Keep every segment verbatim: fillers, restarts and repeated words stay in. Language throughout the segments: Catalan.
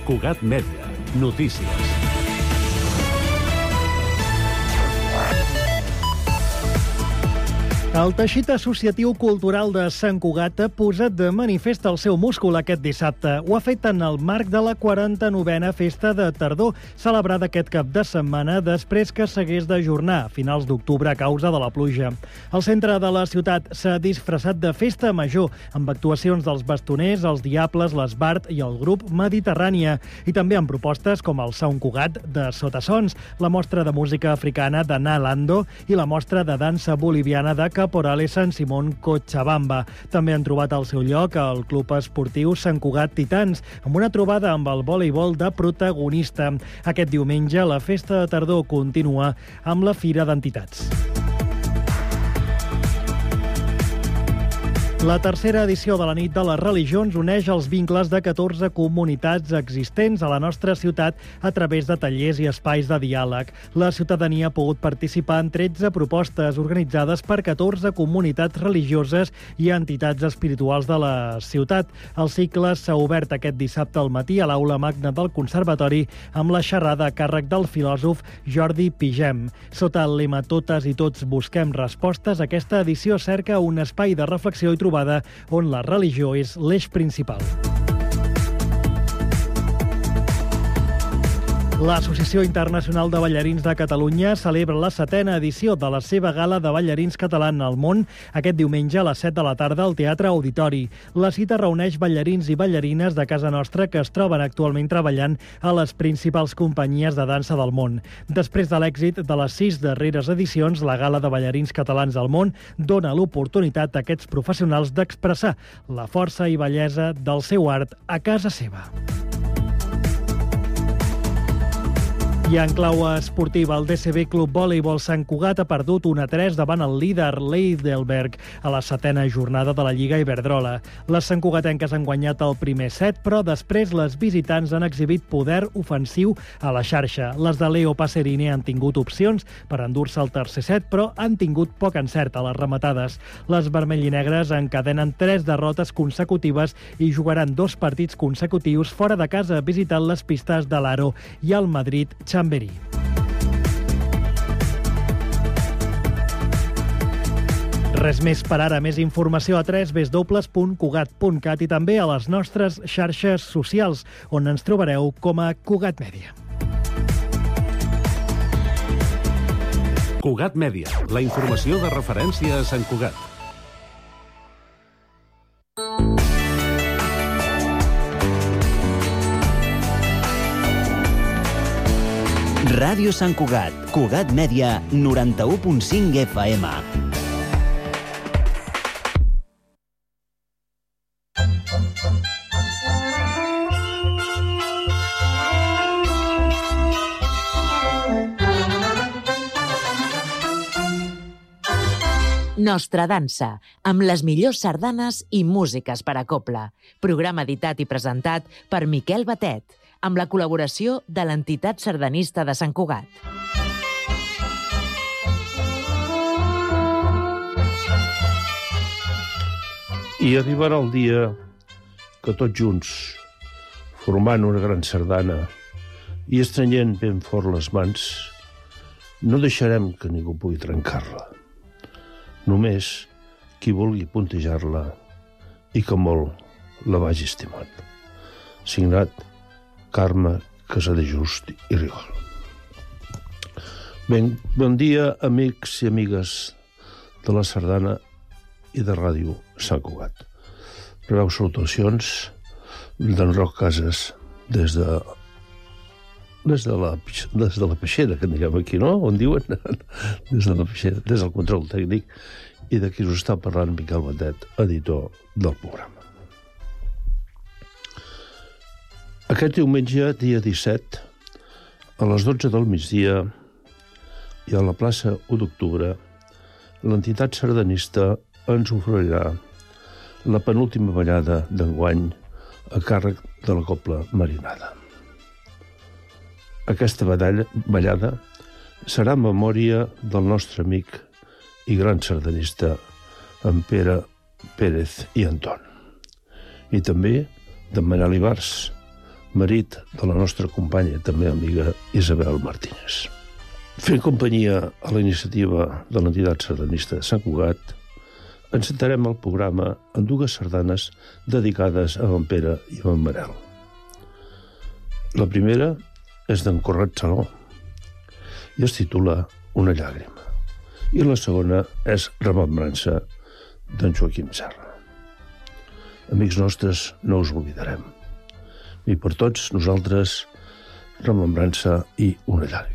Cugat Mèdia. Notícies. El teixit associatiu cultural de Sant Cugat ha posat de manifest el seu múscul aquest dissabte. Ho ha fet en el marc de la quaranta-novena Festa de Tardor, celebrada aquest cap de setmana després que s'hagués d'ajornar a finals d'octubre a causa de la pluja. El centre de la ciutat s'ha disfressat de festa major, amb actuacions dels bastoners, els Diables, l'Esbart i el grup Mediterrània, i també amb propostes com el Sant Cugat de Sotasons, la mostra de música africana de Nalando i la mostra de dansa boliviana de Caporale Sant Simón Cochabamba. També han trobat el seu lloc al Club Esportiu Sant Cugat Titans, amb una trobada amb el voleibol de protagonista. Aquest diumenge la Festa de Tardor continua amb la Fira d'Entitats. La tercera edició de la Nit de les Religions uneix els vincles de catorze comunitats existents a la nostra ciutat a través de tallers i espais de diàleg. La ciutadania ha pogut participar en tretze propostes organitzades per catorze comunitats religioses i entitats espirituals de la ciutat. El cicle s'ha obert aquest dissabte al matí a l'Aula Magna del Conservatori amb la xerrada a càrrec del filòsof Jordi Pigem. Sota el lema Totes i tots busquem respostes, aquesta edició cerca un espai de reflexió i trobada on la religió és l'eix principal. L'Associació Internacional de Ballarins de Catalunya celebra la setena edició de la seva gala de ballarins catalans al món aquest diumenge a les set de la tarda al Teatre Auditori. La cita reuneix ballarins i ballarines de casa nostra que es troben actualment treballant a les principals companyies de dansa del món. Després de l'èxit de les sis darreres edicions, la gala de ballarins catalans al món dona l'oportunitat a aquests professionals d'expressar la força i bellesa del seu art a casa seva. I en clau esportiva, el D C B Club Voleibol Sant Cugat ha perdut un a tres davant el líder Heidelberg a la setena jornada de la Lliga Iberdrola. Les santcugatenques han guanyat el primer set, però després les visitants han exhibit poder ofensiu a la xarxa. Les de Leo Passerini han tingut opcions per endur-se el tercer set, però han tingut poc encert a les rematades. Les vermell-i-negres encadenen tres derrotes consecutives i jugaran dos partits consecutius fora de casa visitant les pistes de l'Aro i el Madrid Chamberí. Res més per ara. Més informació a w w w punt cugat punt cat i també a les nostres xarxes socials, on ens trobareu com a Cugat Mèdia. Cugat Mèdia, la informació de referència a Sant Cugat. Ràdio Sant Cugat, Cugat Mèdia, noranta-u punt cinc F M. Nostra dansa, amb les millors sardanes i músiques per a cobla. Programa editat i presentat per Miquel Batet, amb la col·laboració de l'entitat sardanista de Sant Cugat. I arribarà el dia que tots junts, formant una gran sardana i estrenyent ben fort les mans, no deixarem que ningú pugui trencar-la. Només qui vulgui puntejar-la i que molt la vagi estimant. Signat Carme Casadejust i Rigol. Ben, bon dia, amics i amigues de la sardana i de Ràdio Sant Cugat. Rebeu salutacions d'en Roc Casas des de des de la, des de la peixera, que diguem aquí, no? On diuen? Des de la peixera, des del control tècnic, i de qui us està parlant Miquel Batet, editor del programa. Aquest diumenge, dia disset, a les dotze del migdia i a la plaça u d'octubre, l'entitat sardanista ens oferirà la penúltima ballada d'enguany a càrrec de la Cobla Marinada. Aquesta ballada serà en memòria del nostre amic i gran sardanista en Pere Pérez i Anton, i també de Manel Ibars, marit de la nostra companya i també amiga Isabel Martínez. Fent companyia a la iniciativa de l'entitat sardanista de Sant Cugat, encetarem el programa en dues sardanes dedicades a en Pere i a en Manel. La primera és d'en Conrad Saló i es titula Una llàgrima. I la segona és Remembrança d'en Joaquim Serra. Amics nostres, no us oblidarem. I per tots nosaltres, Remembrança i Una llàgrima.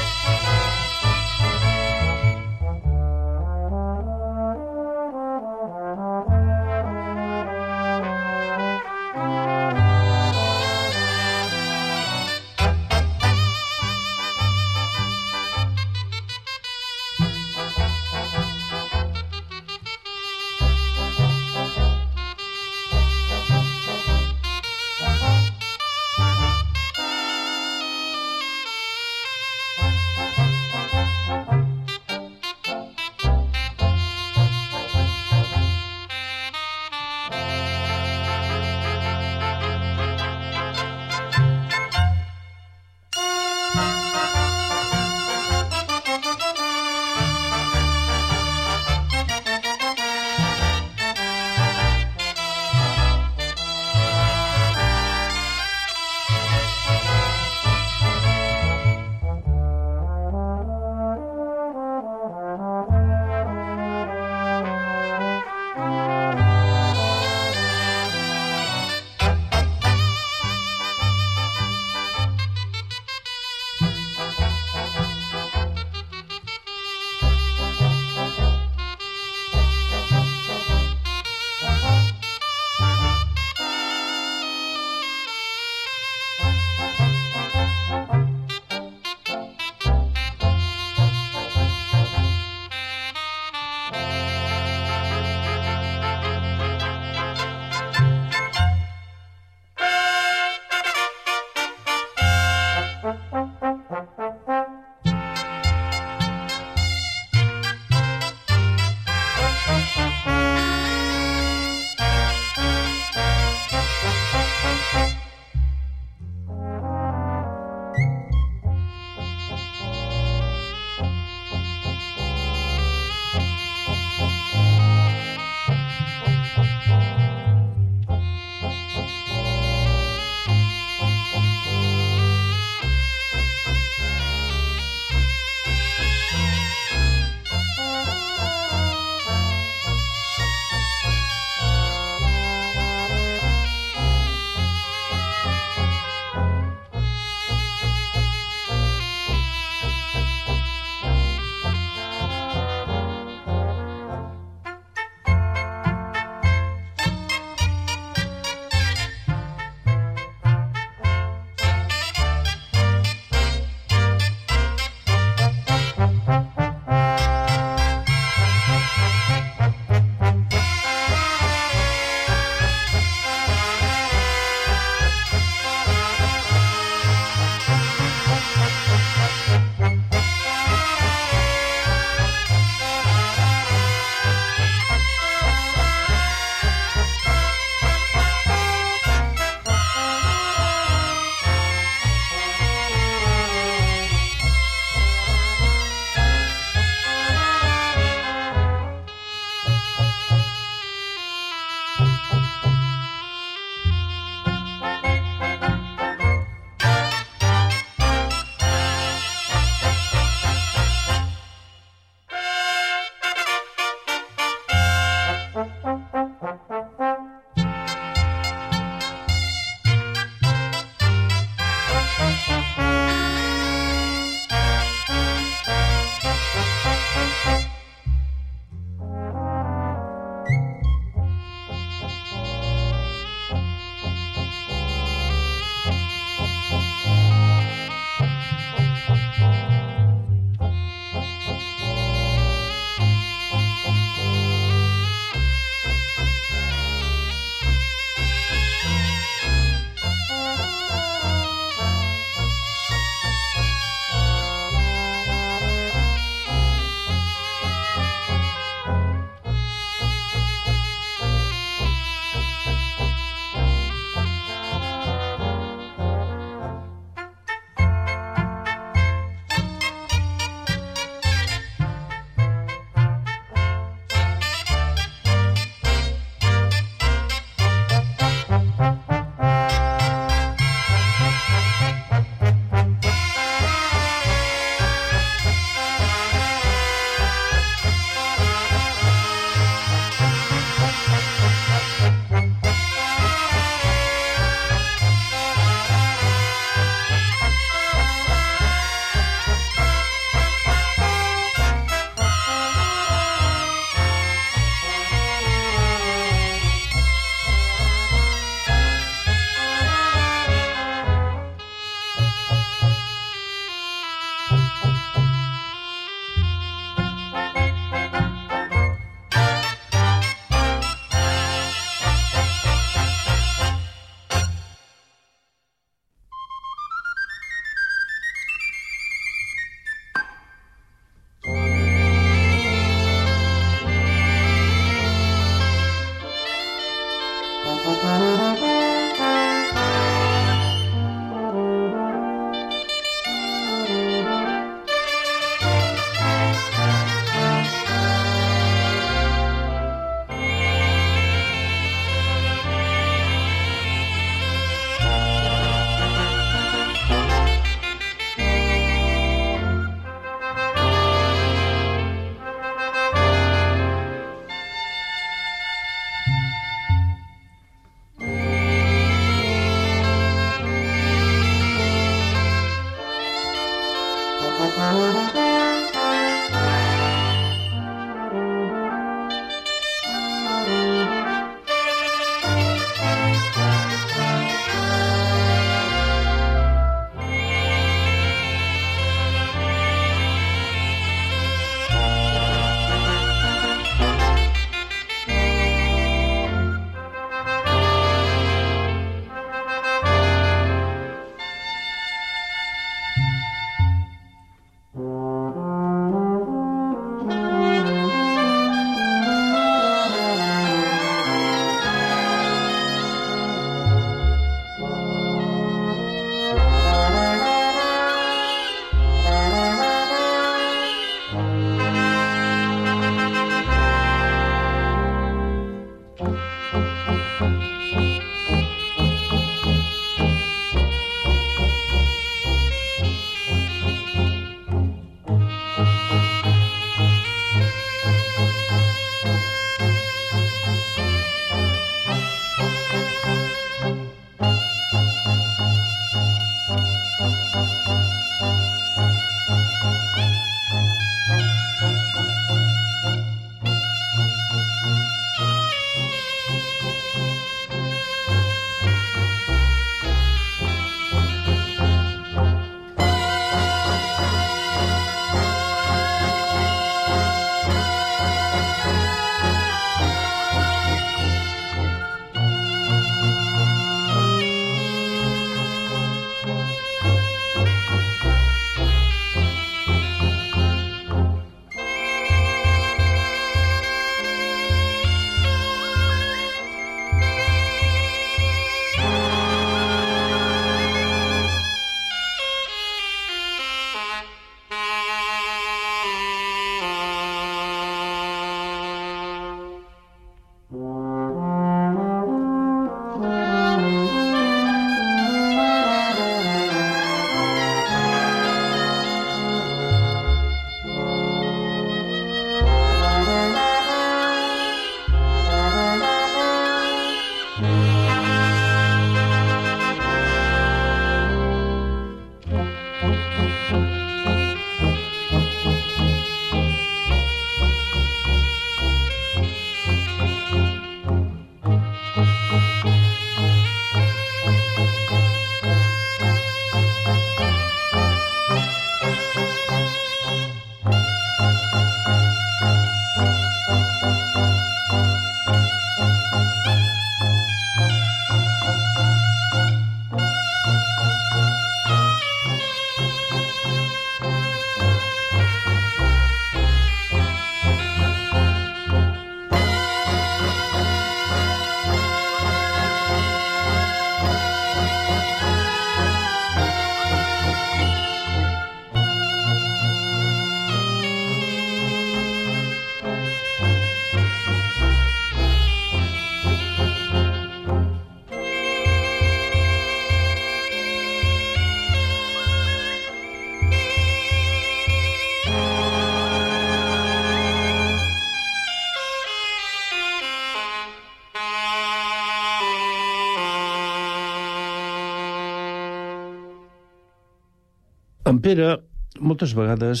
En Pere, moltes vegades,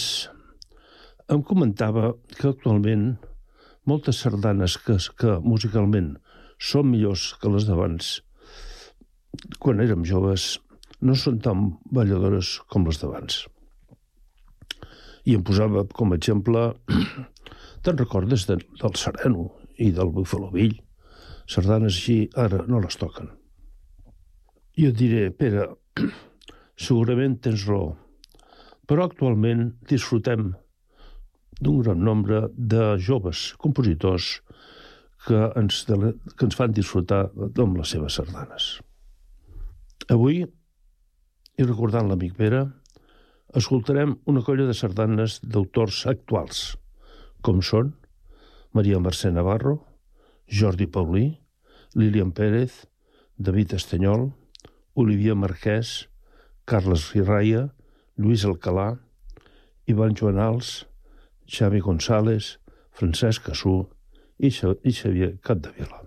em comentava que actualment moltes sardanes que, que musicalment són millors que les d'abans, quan érem joves, no són tan balladores com les d'abans. I em posava com a exemple, te'n recordes de, del Sereno i del Bufalo Bill? Sardanes així ara no les toquen. Jo et diré, Pere, segurament tens raó, però actualment disfrutem d'un gran nombre de joves compositors que ens, que ens fan disfrutar amb les seves sardanes. Avui, i recordant l'amic Pere, escoltarem una colla de sardanes d'autors actuals, com són Maria Mercè Navarro, Jordi Paulí, Lilian Pérez, David Estanyol, Olivier Marquès, Carles Riraia, Lluís Alcalà, Ivan Joanals, Xavi González, Francesc Cassú i Xavier Capdevila.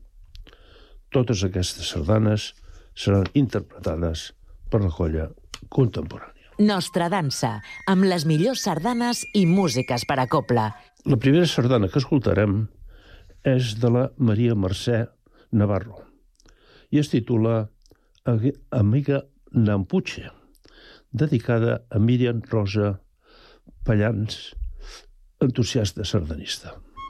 Totes aquestes sardanes seran interpretades per la colla contemporània. Nostra dansa, amb les millors sardanes i músiques per a copla. La primera sardana que escoltarem és de la Maria Mercè Navarro i es titula Amiga Nampuche, dedicada a Míriam Rosa Pallans, entusiasta sardanista.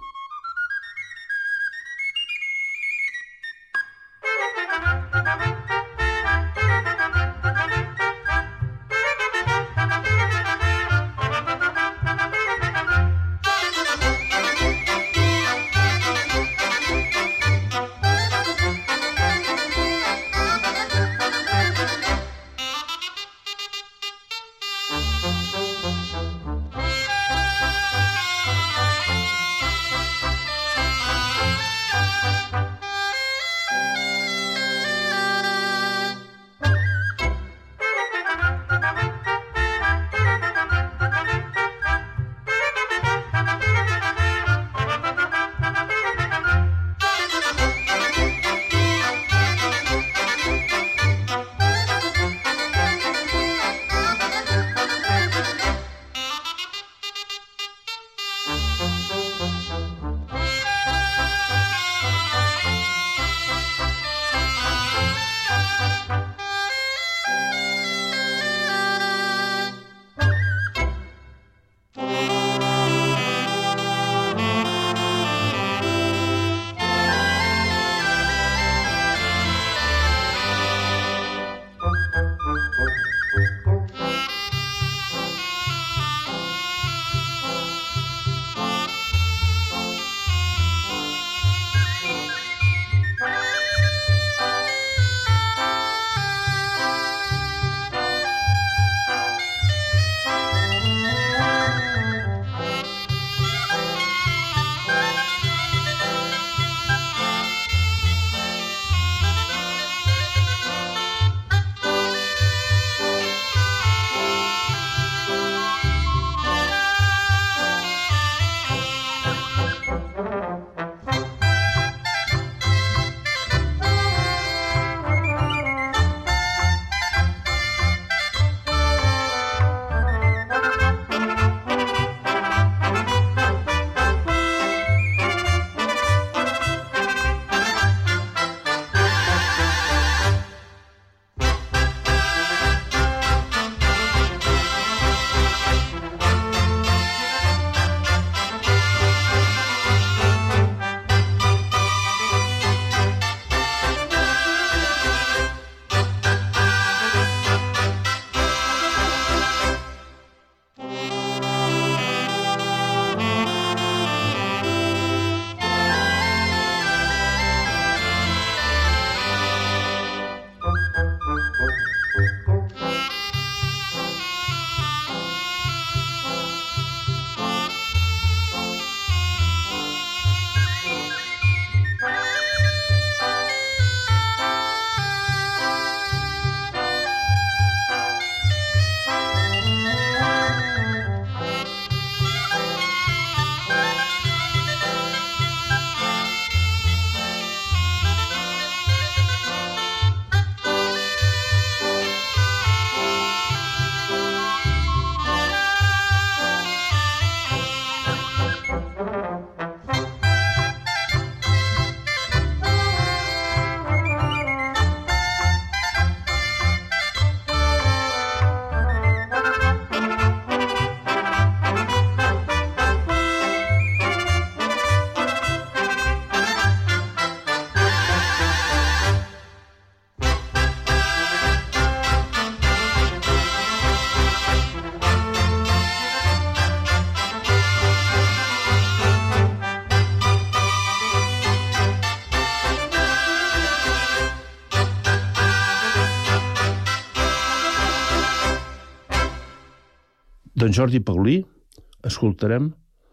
d'en Jordi Paulí escoltarem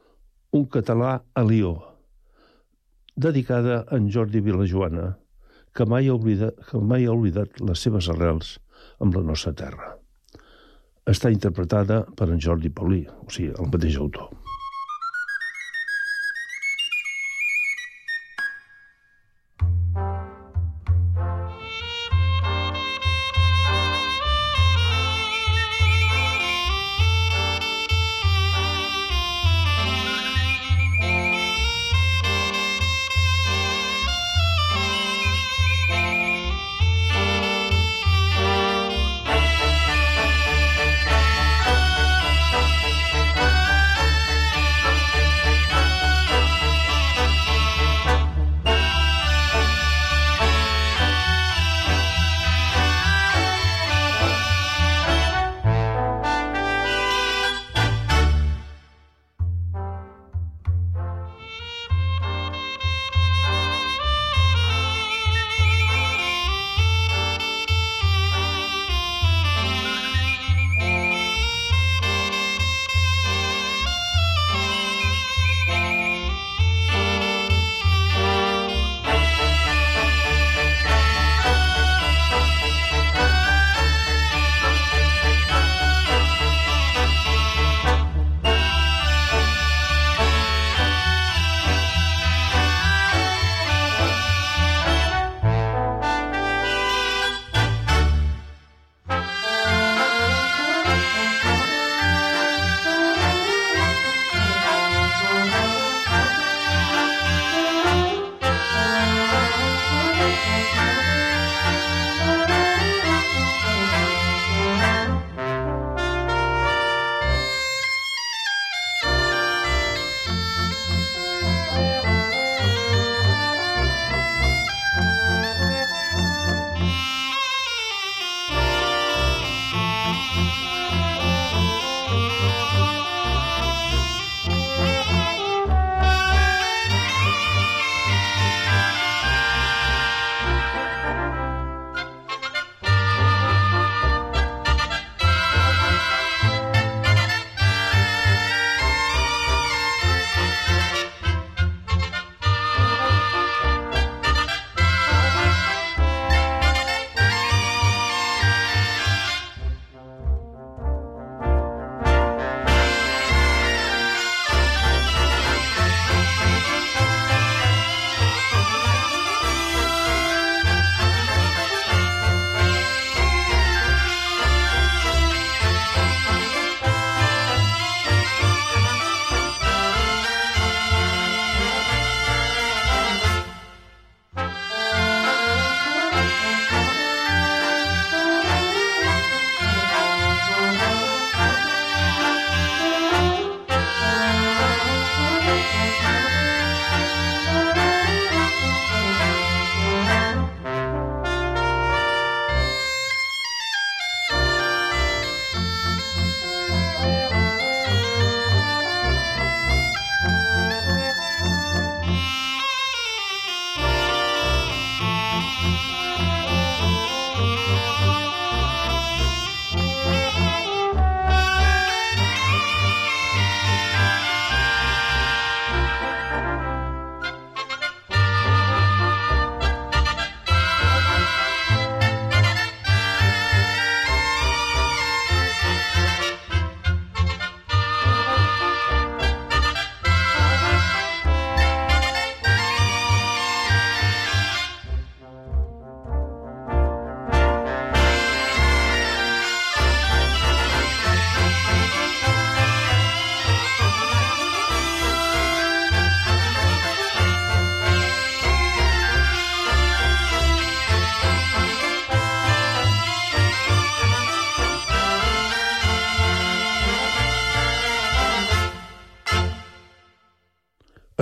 Un català a Lió, dedicada a en Jordi Vilajoana, que mai ha oblidat, que mai ha oblidat les seves arrels amb la nostra terra. Està interpretada per en Jordi Paulí, o sigui, el mateix autor.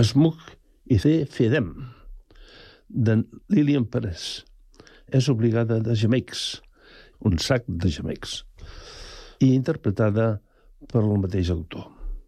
Smuc i Te Fedem, de Lilian Pérez. És obligada de gemecs, un sac de gemecs, i interpretada per el mateix autor.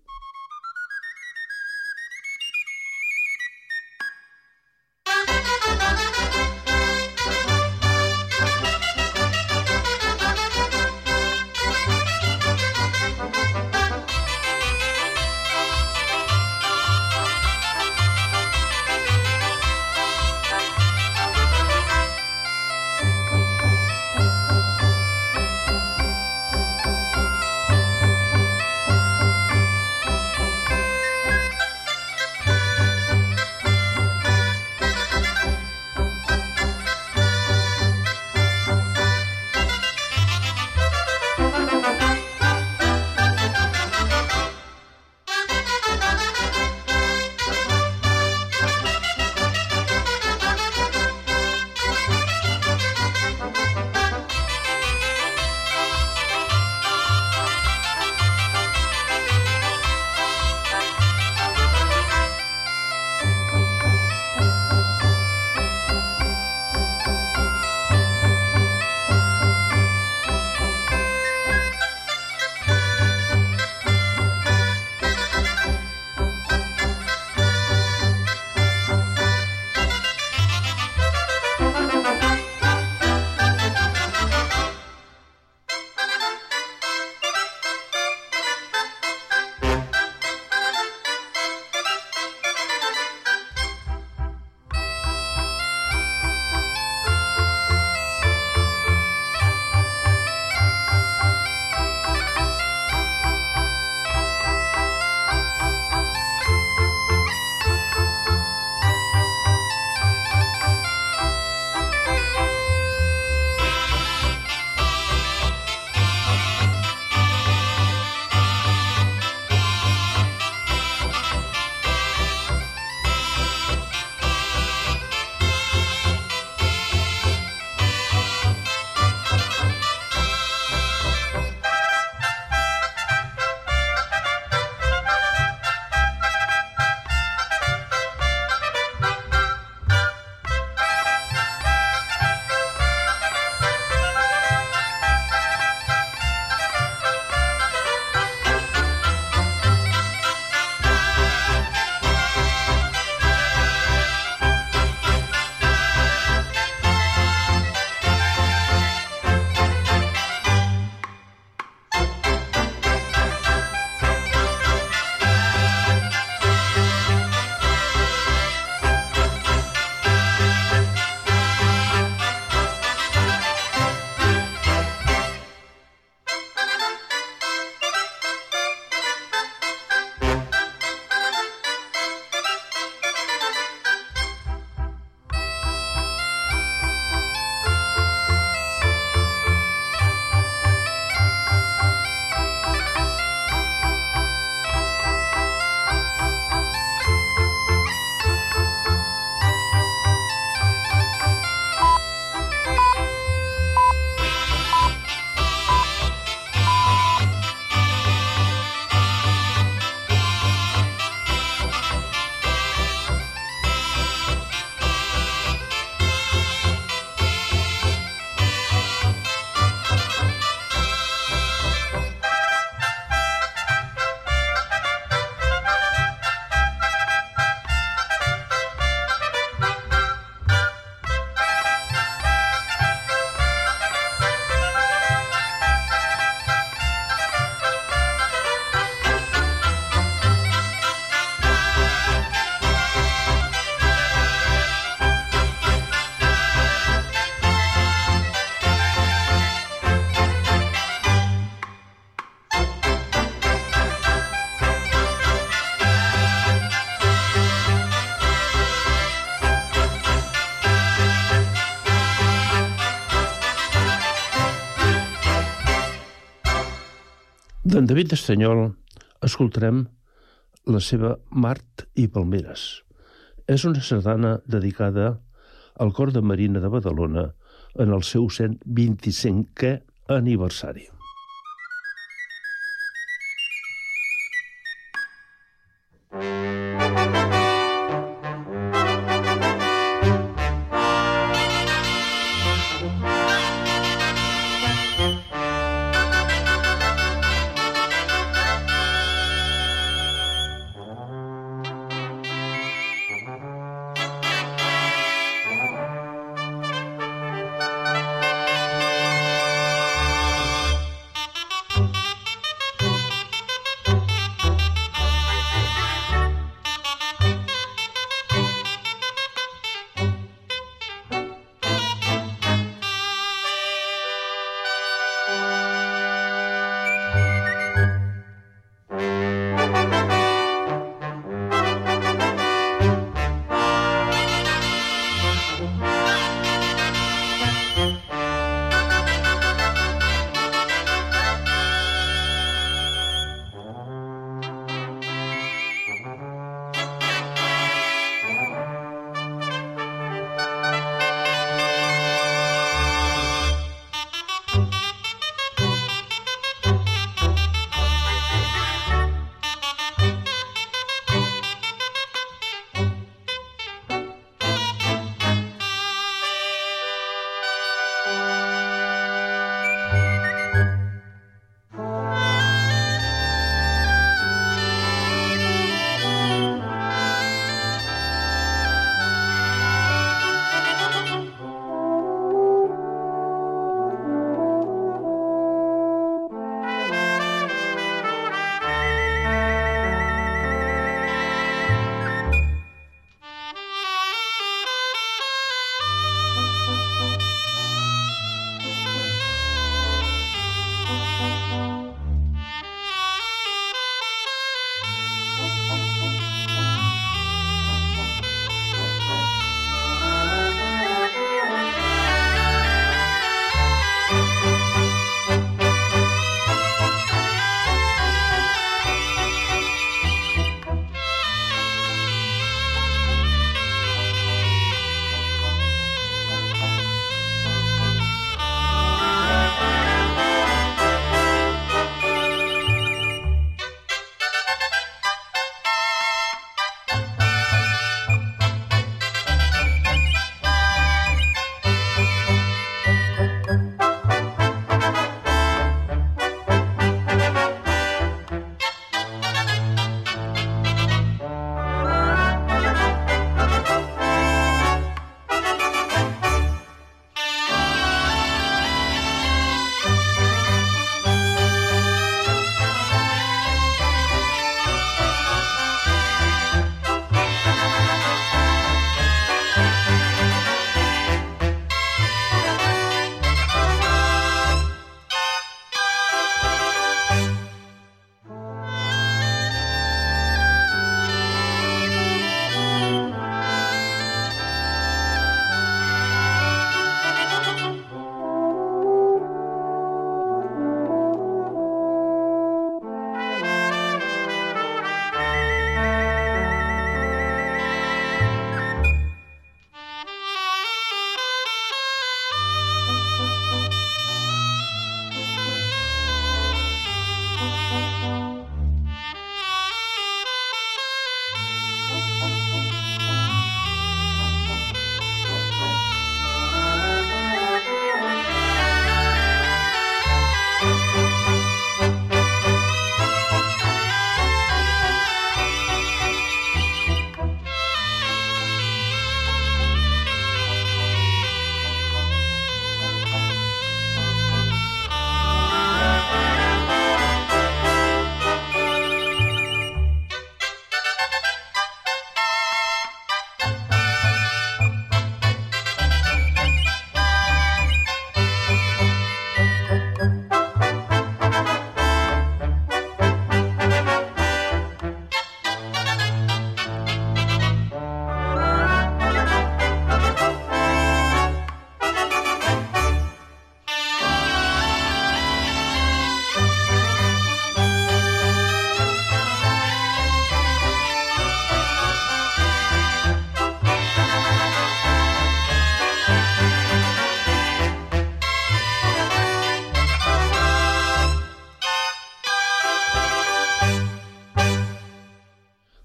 D'en David Estanyol escoltarem la seva Mart i Palmeres. És una sardana dedicada al Cor de Marina de Badalona en el seu cent vint-i-cinquè aniversari.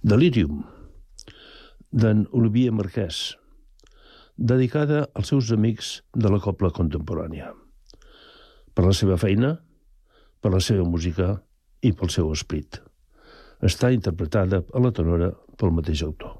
Delirium, d'en Olivier Marquès, dedicada als seus amics de la cobla contemporània, per la seva feina, per la seva música i pel seu esperit. Està interpretada a la tenora pel mateix autor.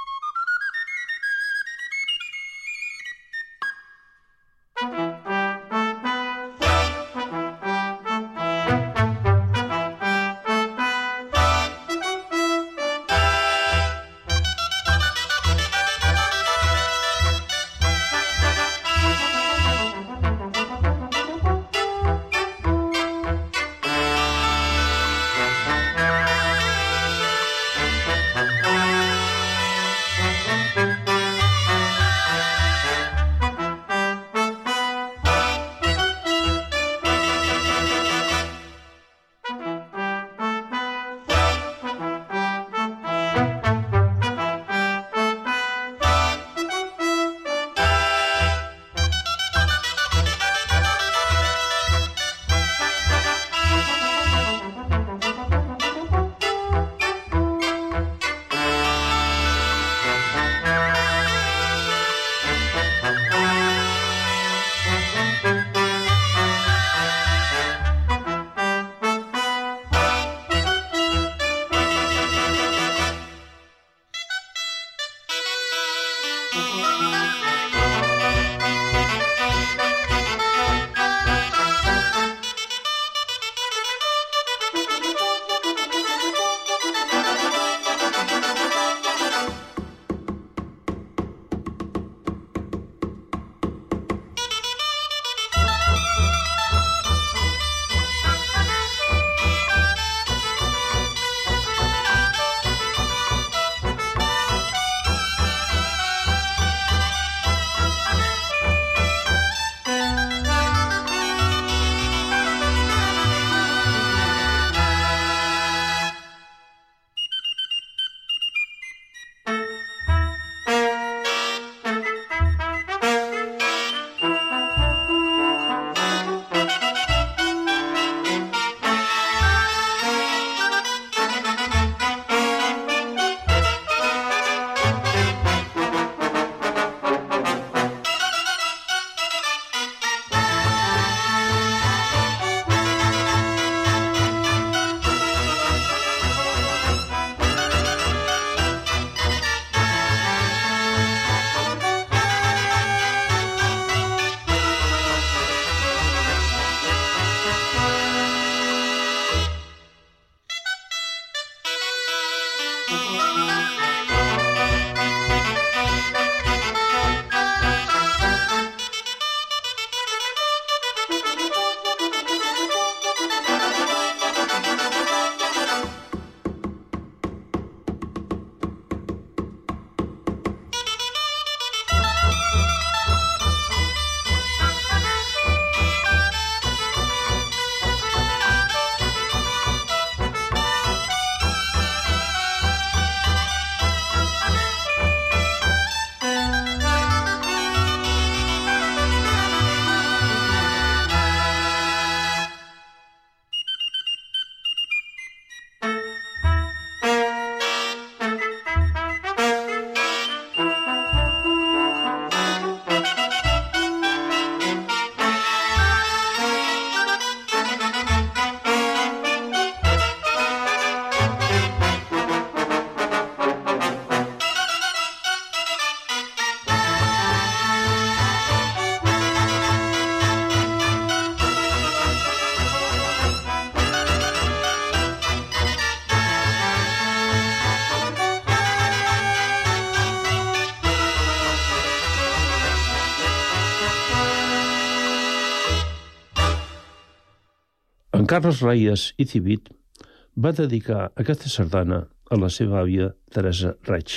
En Carles Reyes i Civit va dedicar aquesta sardana a la seva àvia Teresa Reig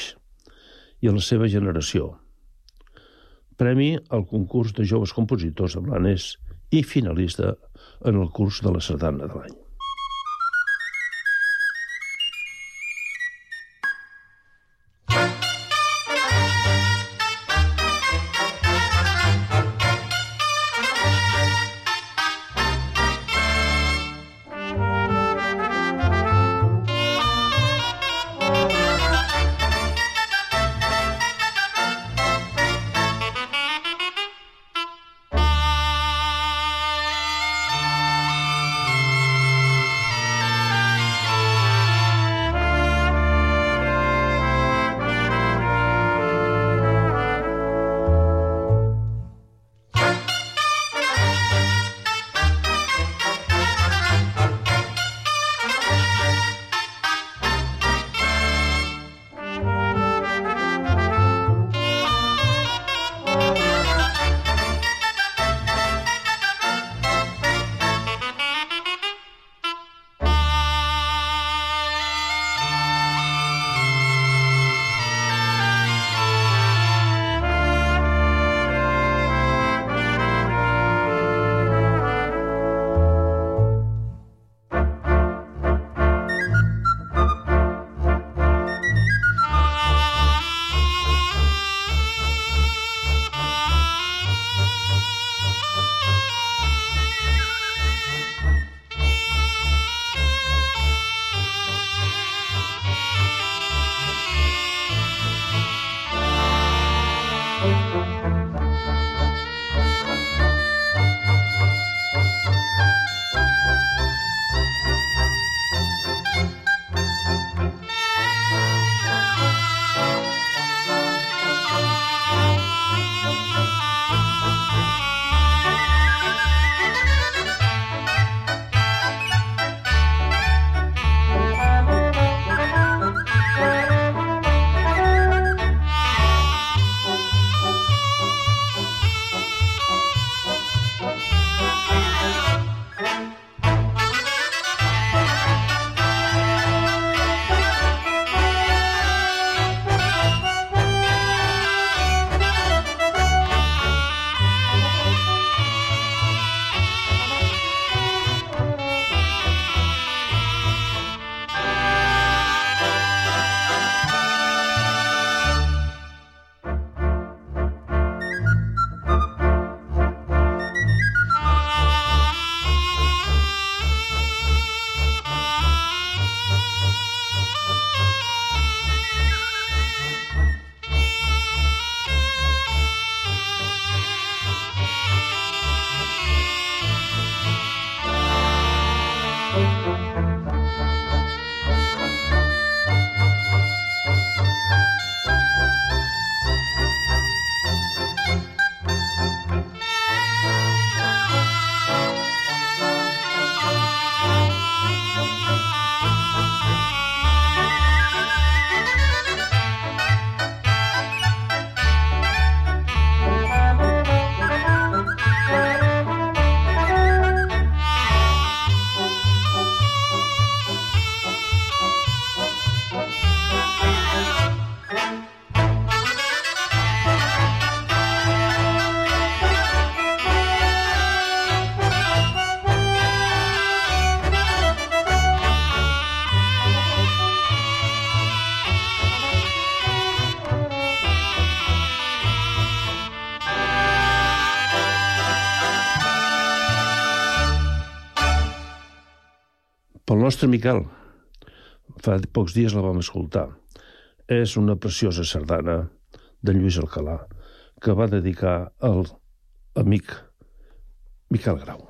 i a la seva generació. Premi al concurs de joves compositors de Blanes i finalista en el curs de la sardana de l'any. nostre Miquel, fa pocs dies la vam escoltar. És una preciosa sardana de Lluís Alcalà que va dedicar al amic Miquel Grau.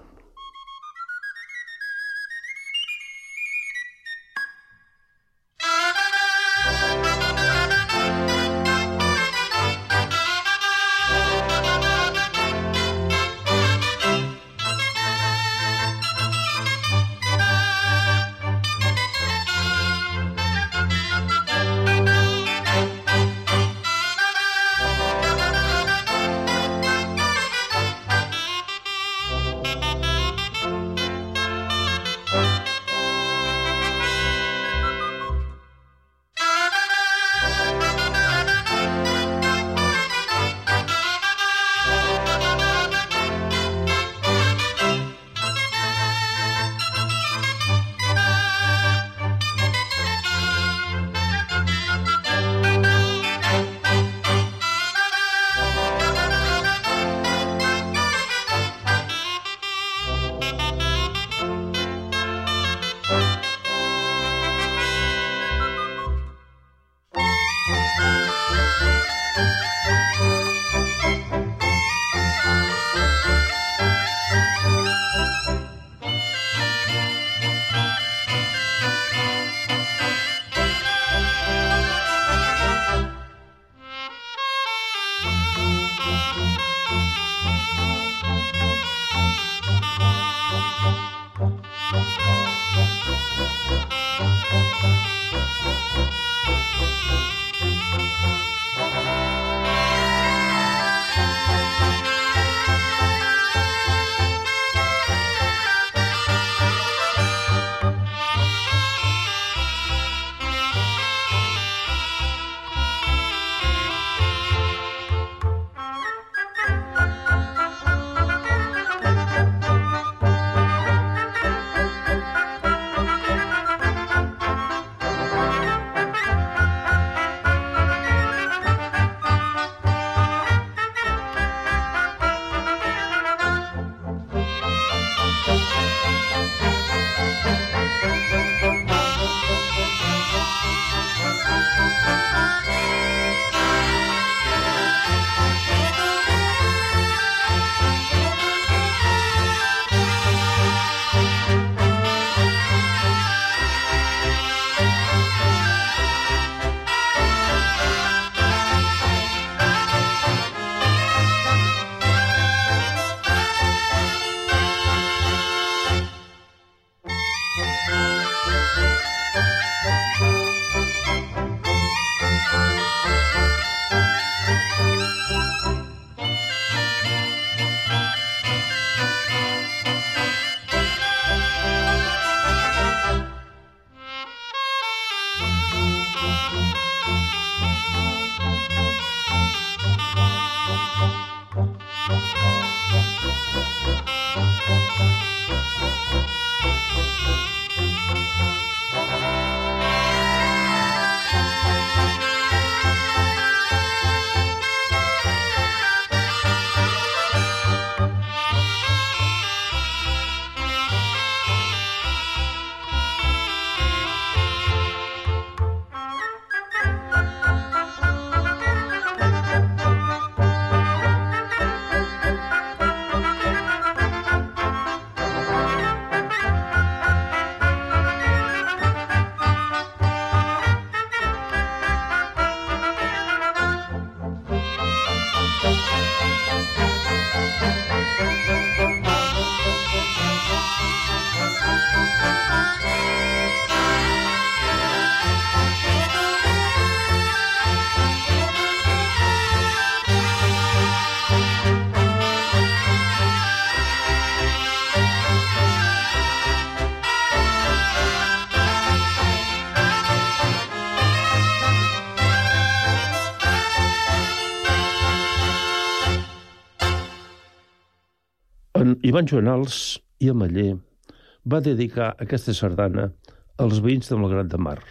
En Ivan Joanals i Ameller va dedicar aquesta sardana als veïns de Malgrat de Mar.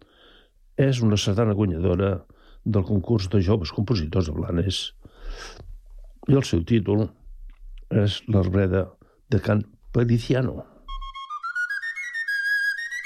És una sardana guanyadora del concurs de joves compositors de Blanes i el seu títol és l'Arbreda de Can Periciano.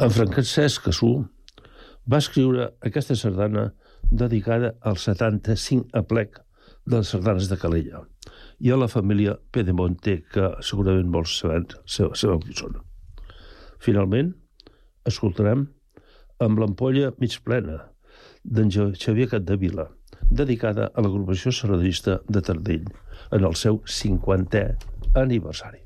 En Francesc Cassú va escriure aquesta sardana dedicada al setanta-cinc aplec de les sardanes de Calella i a la família Pedemonte, que segurament molts sabeu, sabeu qui són. Finalment, escoltarem Amb l'ampolla mig plena, d'en Xavier Capdevila, dedicada a l'agrupació sardanista de Tardell en el seu cinquantè aniversari.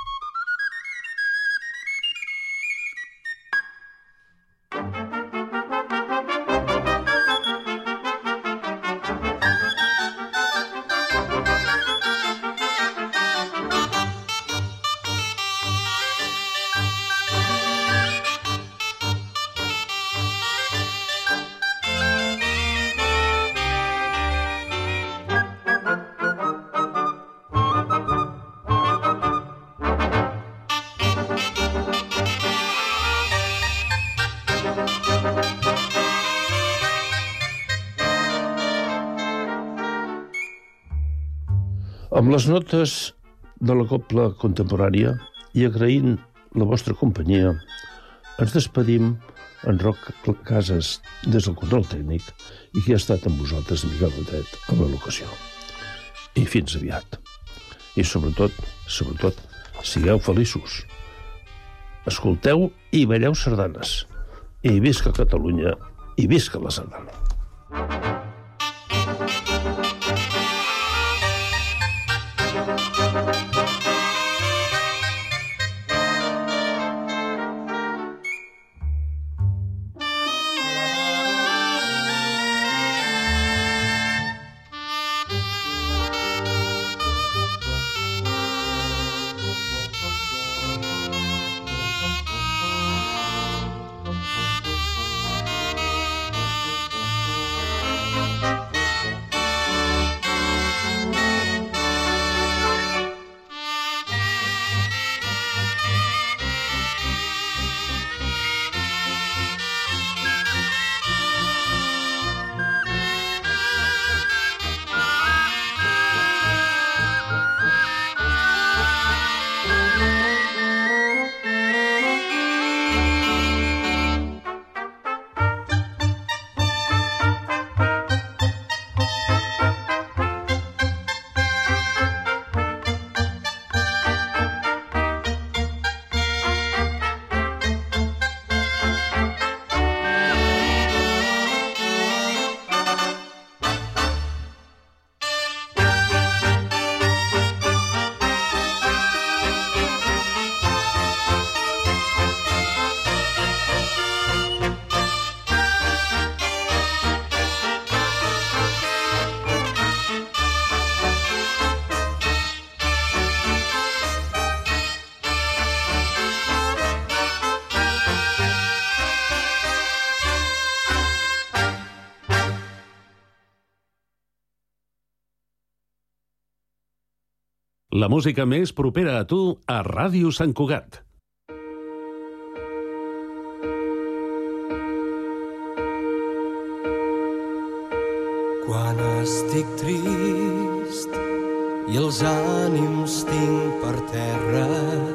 Amb les notes de la cobla contemporània i agraint la vostra companyia, ens despedim en Roc Casas des del control tècnic i qui ha estat amb vosaltres, Miquel Batet, a la locació. I fins aviat. I sobretot, sobretot, sigueu feliços. Escolteu i balleu sardanes. I visca Catalunya i visca la sardana. La música més propera a tu a Ràdio Sant Cugat. Quan estic trist i els ànims tinc per terra,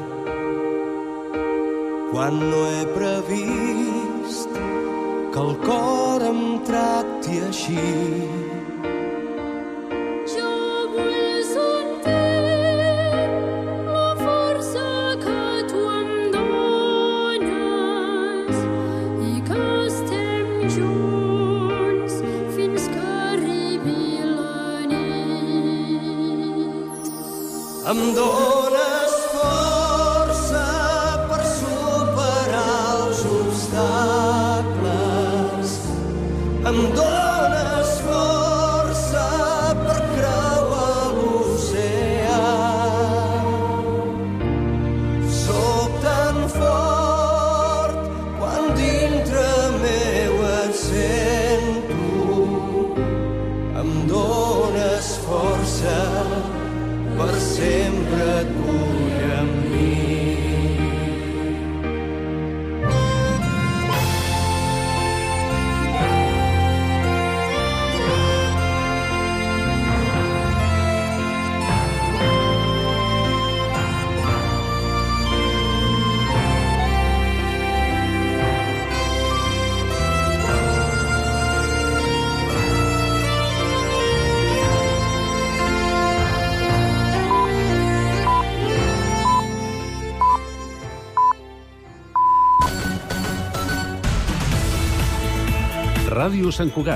quan no he previst que el cor em tracti així, em dones força per superar els obstacles, em dones força per creuar l'oceà. Soc tan fort quan dintre meu et sento, em dones força per sempre et vull amb mi. Ràdio Sant Cugat.